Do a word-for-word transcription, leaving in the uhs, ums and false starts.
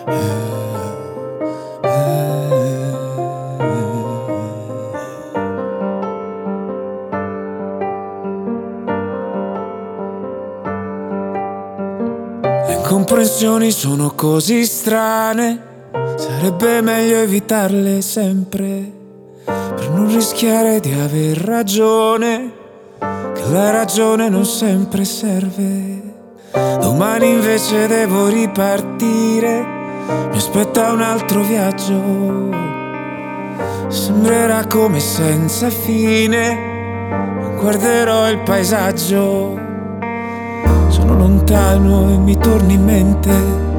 Le incomprensioni sono così strane, sarebbe meglio evitarle sempre, per non rischiare di aver ragione, che la ragione non sempre serve. Domani invece devo ripartire, mi aspetta un altro viaggio. Sembrerà come senza fine, guarderò il paesaggio. Sono lontano e mi torni in mente